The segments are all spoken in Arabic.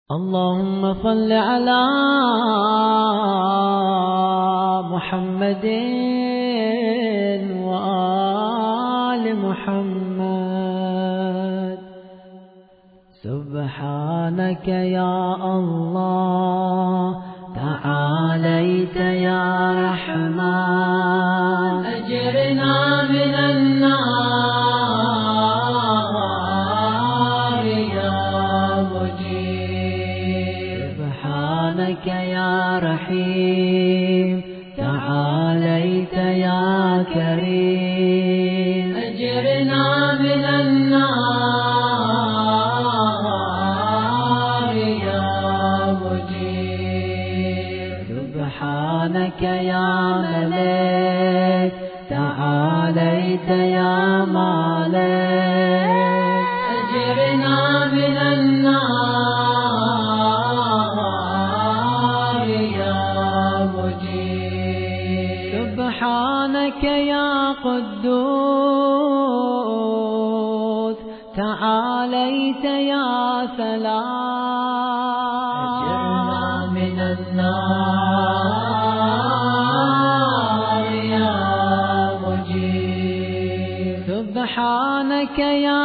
اللهم صل على محمد وآل محمد. سبحانك يا الله تعاليت يا رحمن، أجرنا من النار يا مجيب. سبحانك يا رحيم تعاليت يا كريم، أجرنا من النار يا مجيب. سبحانك يا ملك تعاليت يا مالك، أجرنا من النار يا مجيب. سبحانك يا قدوس تعاليت يا سلام، أجرنا من النار يا مجيب. سبحانك يا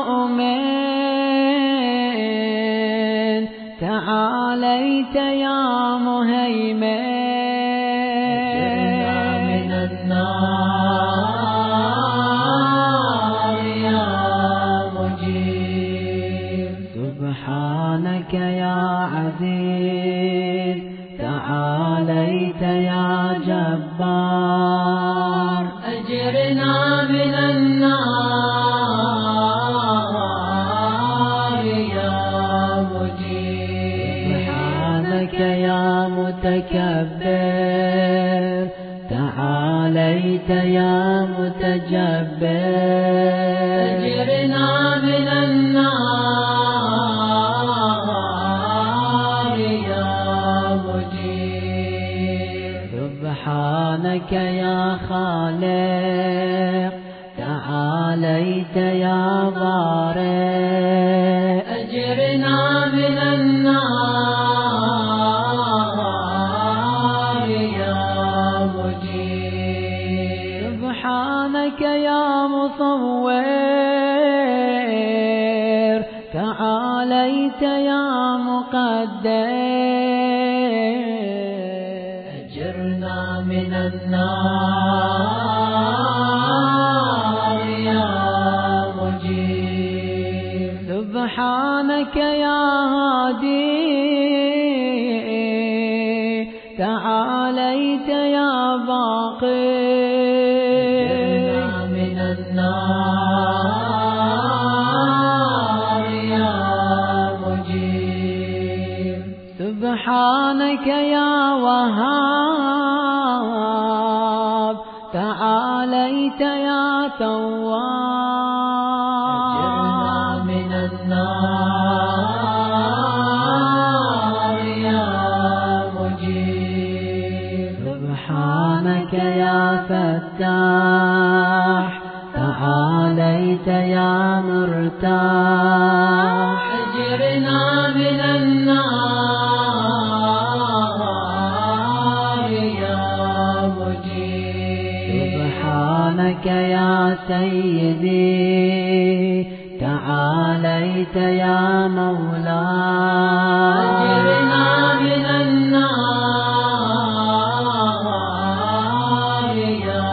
مؤمن تعاليت يا مهيمن، أجرنا من النار يا مجيب. سبحانك يا عزيز تعاليت يا جبار، أجرنا من النار يا مجيب. سبحانك يا متكبر تعاليت يا متجبر، أجرنا من النار يا مجيب. سبحانك يا خالق تعاليت يا بارئ، أجرنا من النار يا مجيب. سبحانك يا مصور تعاليت يا مقدر، أجرنا من النار يا مجيب. سبحانك يا هادي تعاليت يا باقي، أجرنا من النار يا مجيب. سبحانك يا وهاب تعاليت يا تواب، أجرنا من النار يا مجيب. سبحانك يا فتاح تعاليت يا مرتاح، أجرنا من النار يا مجيب. سبحانك يا سيدي تعاليت يا مولاي، أجرنا من النار يا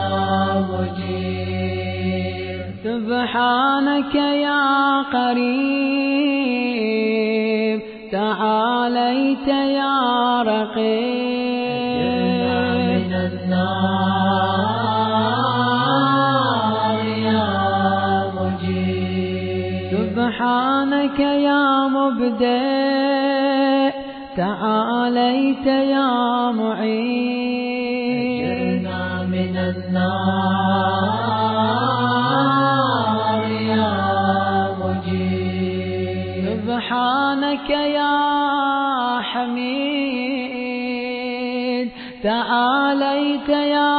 مجيب. سبحانك يا قريب تعاليت يا رقيب، أجرنا من النار يا مجيب. سبحانك يا مبدئ تعاليت يا معين، أجرنا من النار يا مجيب. سبحانك يا حميد تعاليت يا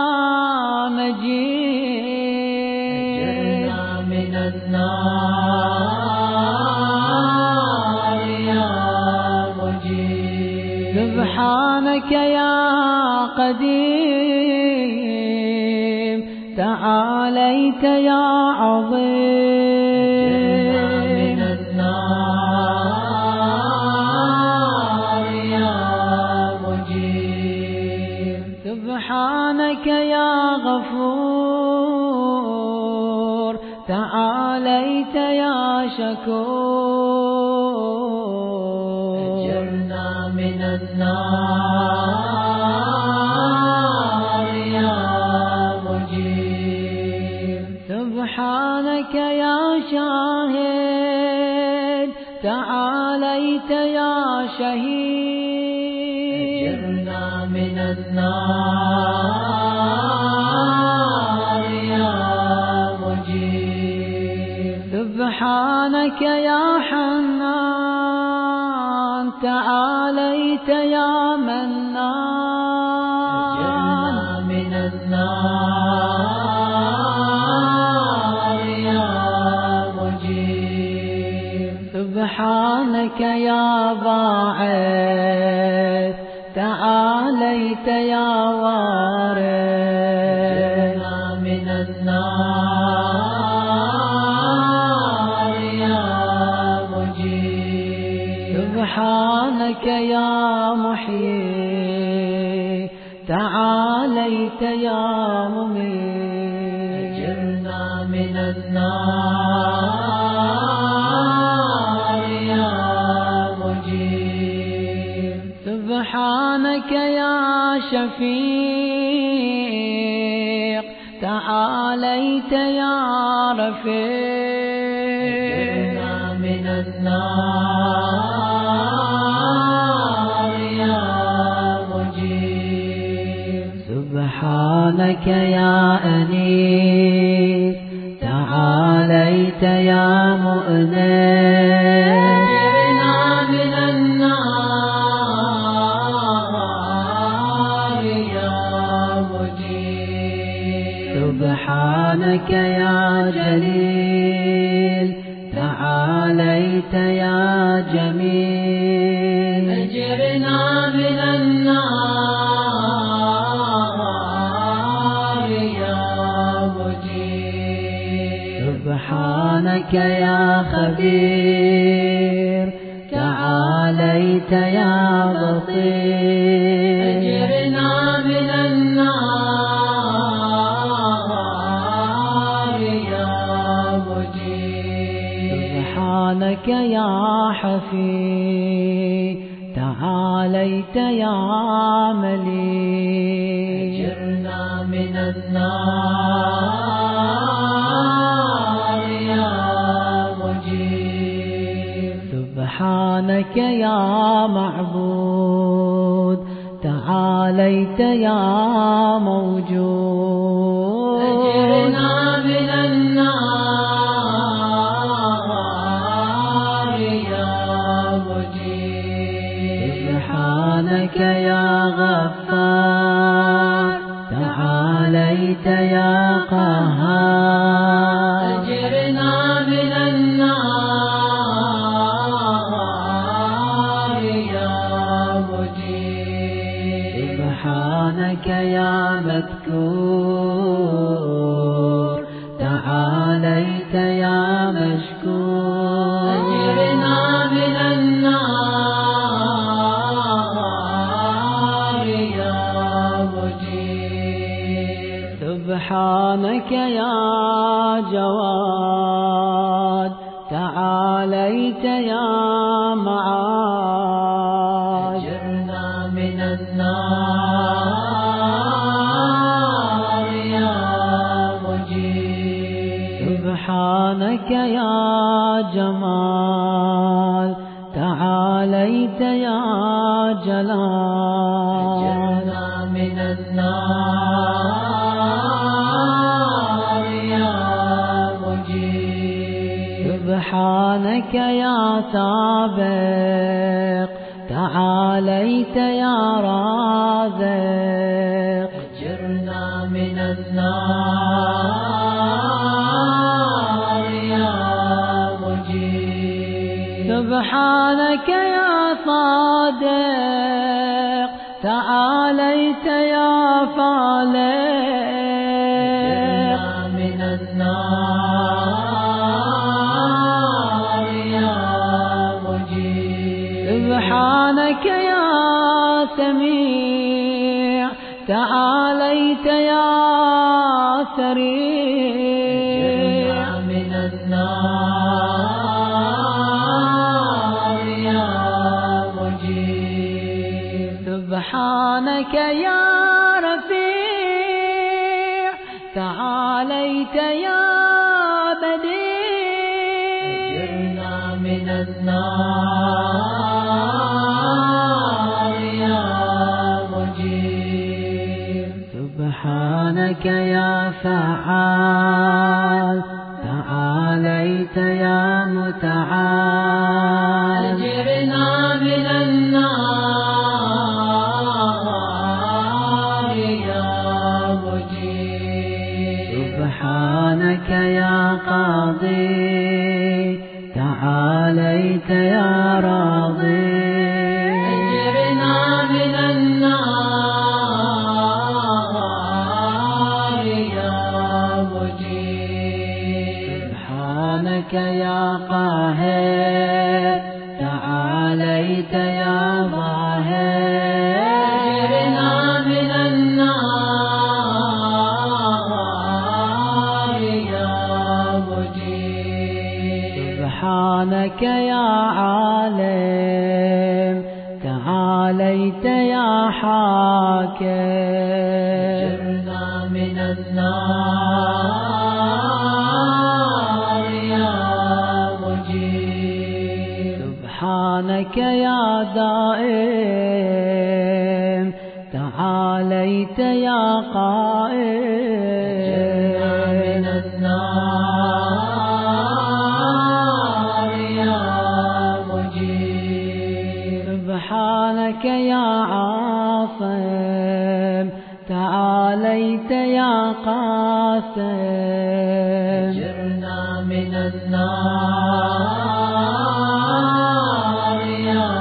مجيد، أجرنا من النار يا سبحانك يا قديم تعاليت يا عظيم من النار يا مجيب سبحانك يا غفور تعاليت يا شكور أجرنا من النار يا مجيب سبحانك يا شاهد تعاليت يا شهيد أجرنا من النار يا مجيب سبحانك يا حنان تعاليت يا منان أجرنا من النار يا مجيب سبحانك يا باعث تعاليت يا وارث أجرنا من النار يا مجيب سبحانك يا محيي تعاليت يا مميت أجرنا من النار يا مجيب سبحانك يا شفيق تعاليت يا رفيق أجرنا من النار يا مجيب سبحانك يا أنيس تعاليت يا مؤنس أجرنا من النار يا مجيب سبحانك يا جليل تعاليت يا جميل أجرنا من النار يا مجيب سبحانك يا خبير تعاليت يا بصير أجرنا من النار يا مجيب سبحانك يا حفي تعاليت يا مليك أجرنا من النار يا مجيب سبحانك يا معبود تعاليت يا موجود أجرنا من النار يا مجيب سبحانك يا غفار تعاليت يا قهار أجرنا من النار يا مجيب سبحانك يا مذكور تعاليت يا مشكور أجرنا من النار يا مجيب سبحانك يا جواد تعاليت يا معاد أجرنا من النار يا مجيب سبحانك يا جمال تعاليت يا جلال أجرنا من النار يا مجيب سبحانك يا سابق تعاليت يا رازق أجرنا من النار يا مجيب سبحانك يا صادق تعاليت يا فالق من النار يا مجيب سبحانك يا سميع تعاليت يا سريع من النار يا مجيب سبحانك يا رفيع تعاليت يا بديع أجرنا من النار يا مجيب سبحانك يا فعال تعاليت يا متعال أجرنا من النار يا مجيب سبحانك يا قاضي تعاليت يا راضي أجرنا من النار يا مجيب سبحانك يا قاهر تعاليت يا ظاهر أجرنا من النار يا مجيب سبحانك يا عالم تعاليت يا حاكم أجرنا من النار يا مجيب سبحانك يا دائم تعاليت يا قائم أجرنا من النار يا مجيب سبحانك يا عاصم تعاليت يا قاسم أجرنا من النار يا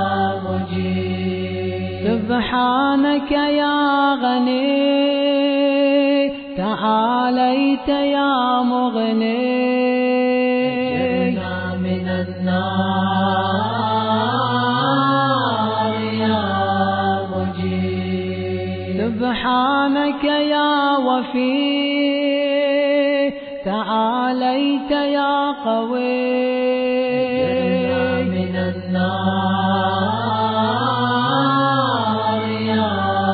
مجيب سبحانك يا غني تعاليت يا مغني أجرنا من النار يا مجيب سبحانك يا وفي تعاليت يا قوي أجرنا من النار يا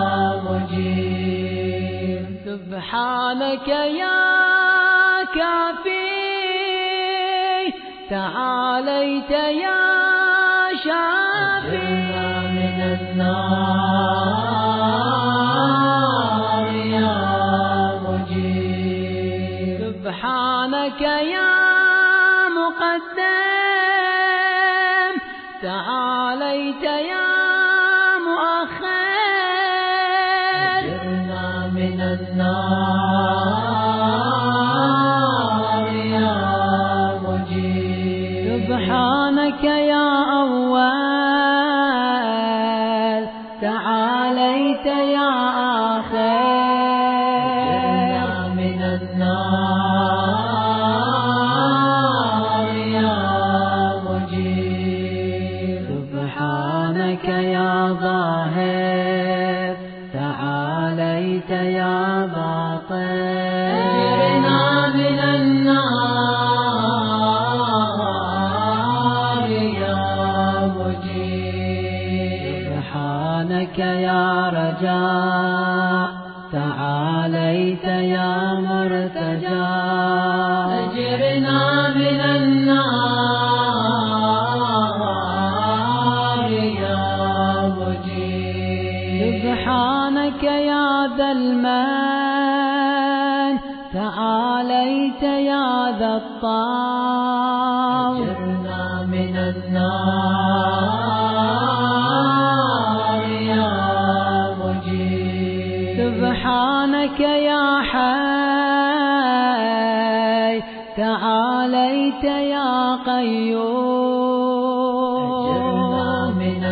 مجيب سبحانك يا كافي تعاليت يا شافي أجرنا من النار يا مجيب سبحانك يا مقدم تعاليت يا مؤخر أجرنا من النار يا مجيب سبحانك يا أول تعاليت يا آخر أجرنا من النار يا مجيب سبحانك يا ظاهر تعاليت يا باطن أجرنا من النار يا مجيب سبحانك يا رجاء تعاليت يا مرتجى أجرنا من النار يا مجيب سبحانك يا ذا المن تعاليت يا ذا الطول أجرنا من النار يا مجيب سبحانك يا حي تعاليت يا قيوم أجرنا من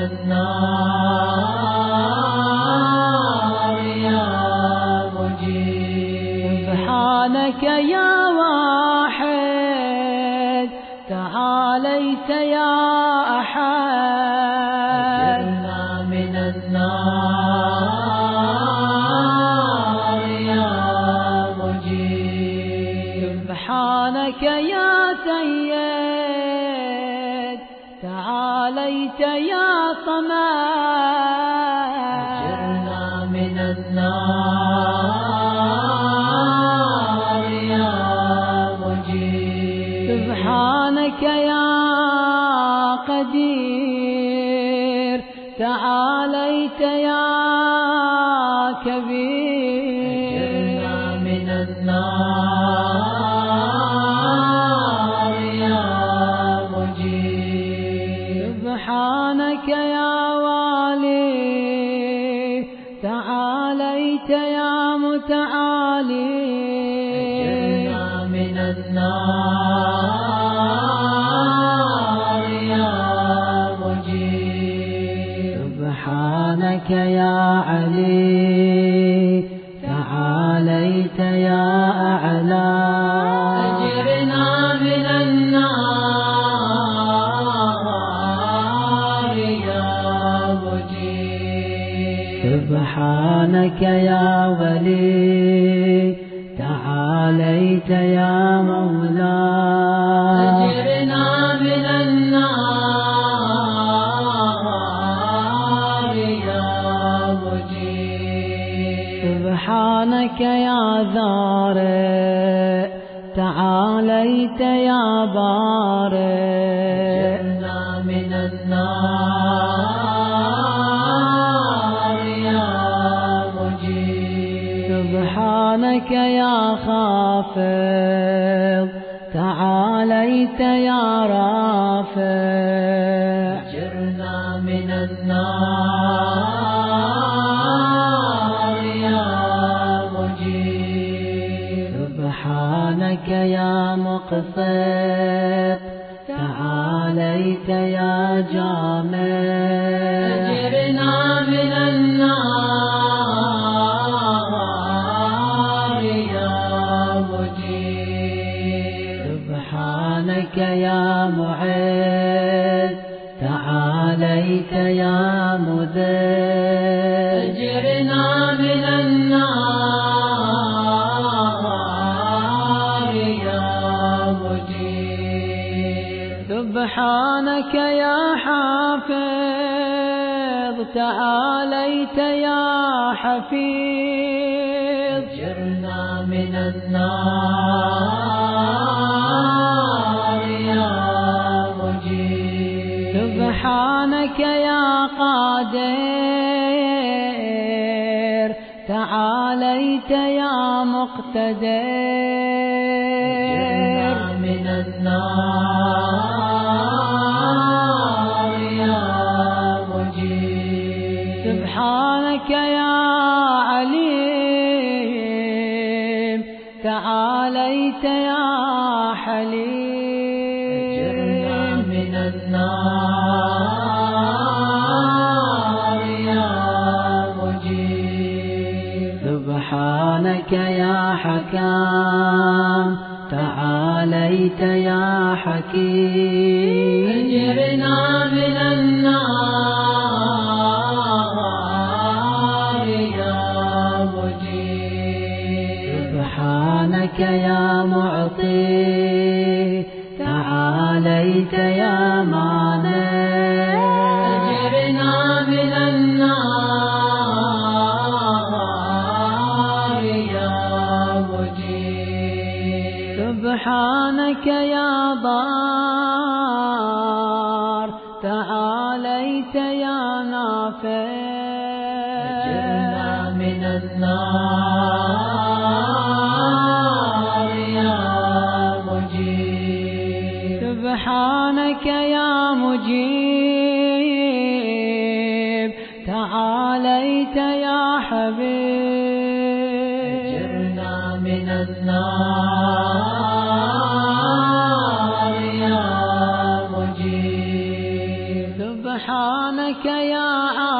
النار يا مجيب. سبحانك يا سيد تعاليت يا صمد، أجرنا من النار يا مجيب. سبحانك يا قدير تعاليت يا كبير، أجرنا من النار يا مجيب. سبحانك يا والي تعاليت يا متعالي، أجرنا من النار يا مجيب. سبحانك يا علي تعاليت يا أعلى، أجرنا من النار يا مجيب. سبحانك يا ولي تعاليت يا مولا، أجرنا من النار يا مجيب. سبحانك يا ذارئ تعاليت يا بارئ، أجرنا من النار يا مجيب. سبحانك يا خافض تعاليت يا رافع، أجرنا من النار يا مجيب. سبحانك يا مقسط تعاليت يا جامع، أجرنا من النار يا مجيب. سبحانك يا معز تعاليت يا مذل، أجرنا من النار يا مجيب. سبحانك يا حافظ تعاليت يا حفيظ، أجرنا من النار يا مجيب. سبحانك يا قادر تعاليت يا مقتدر، أجرنا من النار يا مجيب. سبحانك يا عليم تعاليت يا حليم، أجرنا من النار يا مجيب. سبحانك يا حكام تعاليت يا حكيم، أجرنا من النار يا مجيب. سبحانك يا معطي تعاليت يا مانع، أجرنا من النار يا مجيب. سبحانك يا ضار تعاليت يا نافع، أجرنا من النار يا مجيب. سبحانك يا مجيب تعاليت يا حبيب، أجرنا من النار يا مجيب. سبحانك يا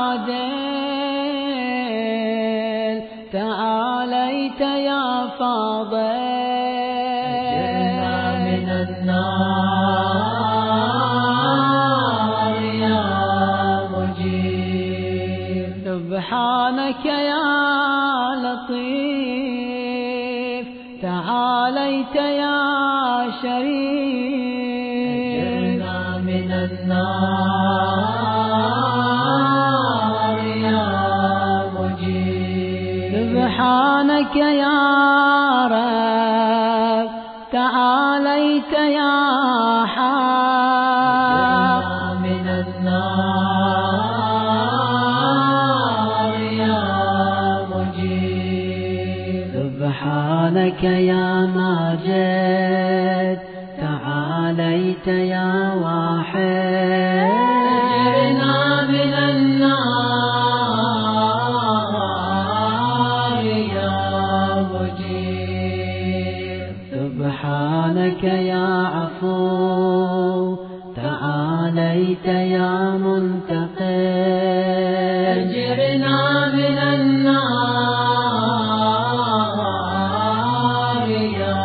عادل تعاليت يا فاضل، أجرنا من النار يا مجيب. سبحانك يا لطيف تعاليت يا شريف أجرنا من النار يا مجيب سبحانك يا رب تعاليت يا حق من النار يا مجيب سبحانك يا ماجد تعاليت يا واحد أجرنا من النار يا مجيب سبحانك يا عفو تعاليت يا منتقم أجرنا من النار يا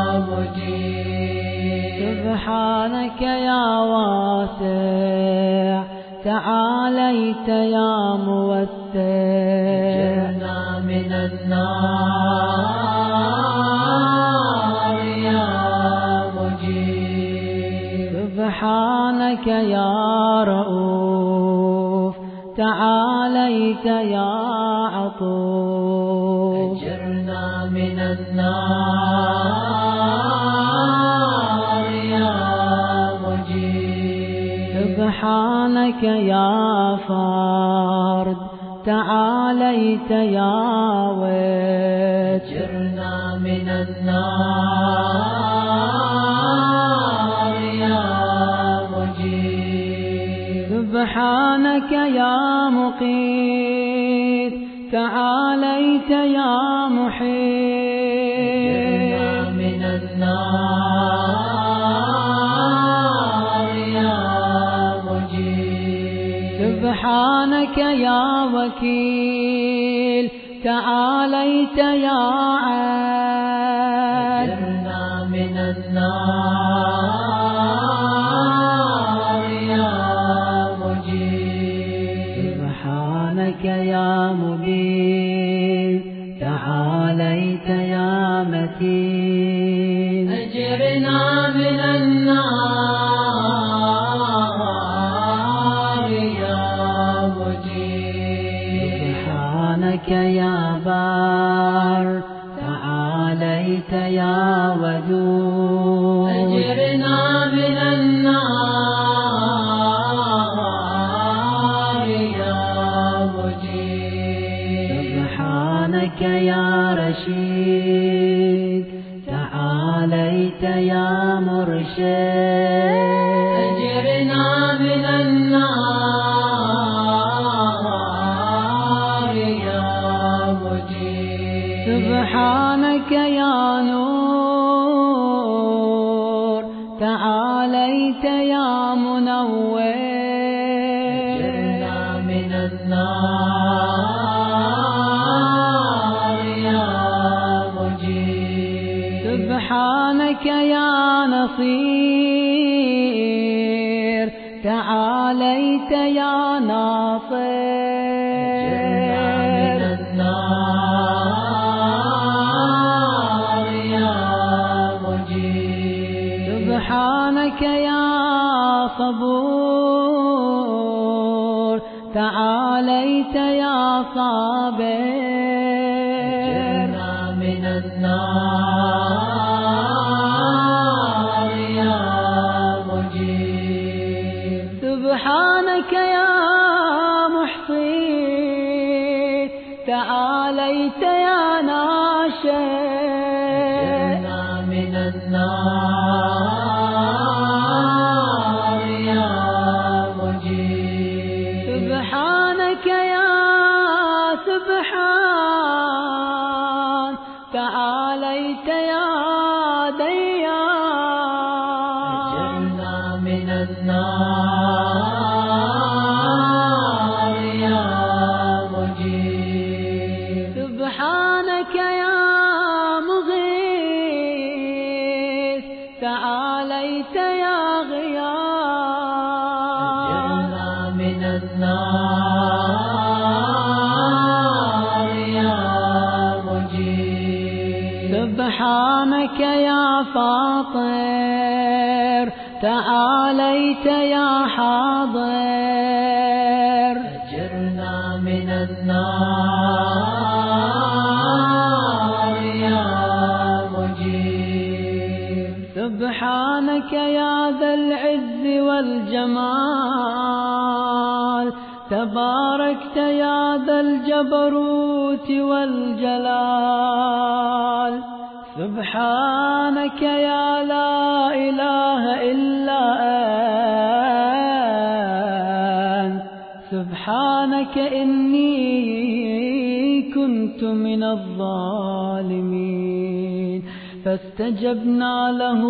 مجيب سبحانك يا واسع تعاليت يا موسع أجرنا من النار يا مجيب سبحانك يا رؤوف تعاليت يا عطوف أجرنا من النار يا مجيب سبحانك يا فرد تعاليت يا ود أجرنا من النار يا مجيب سبحانك يا مقيت تعاليت يا محيط أجرنا من النار يا مجيب سبحانك يا وكيل تعاليت يا عاد أجرنا من النار يا مجيب سبحانك يا مبين تعاليت يا متين أجرنا من النار يا مجيب سبحانك يا بار تعاليت يا ودود أجرنا من النار يا مجيب سبحانك يا رشيد تعاليت يا مرشد أجرنا من النار يا مجيب سبحانك يا نور تعاليت يا منور أجرنا من النار يا مجيب سبحانك يا نصير تعاليت يا ناصر أجرنا من النار يا مجيب سبحانك يا صبور تعاليت يا صابر أجرنا من النار يا مجيب سبحانك يا محصي تعاليت يا ناشئ أجرنا من النار يا مجيب سبحانك يا سبحان تعاليت يا ديان أجرنا من النار يا مجيب سبحانك يا مغيث تعاليت يا غياث أجرنا من النار سبحانك يا فاطر تعاليت يا حاضر أجرنا من النار يا مجيب سبحانك يا ذا العز والجمال تباركت يا ذا الجبروت والجلال سبحانك يا لا إله إلا أنت سبحانك إني كنت من الظالمين فاستجبنا له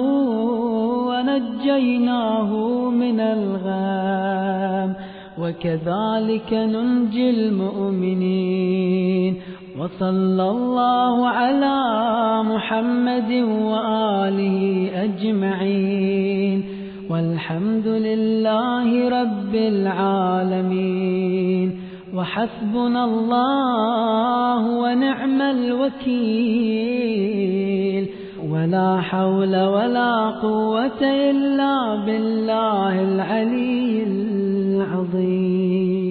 ونجيناه من الغام وكذلك ننجي المؤمنين وصلى الله على محمد وآله أجمعين والحمد لله رب العالمين وحسبنا الله ونعم الوكيل ولا حول ولا قوة إلا بالله العلي العظيم.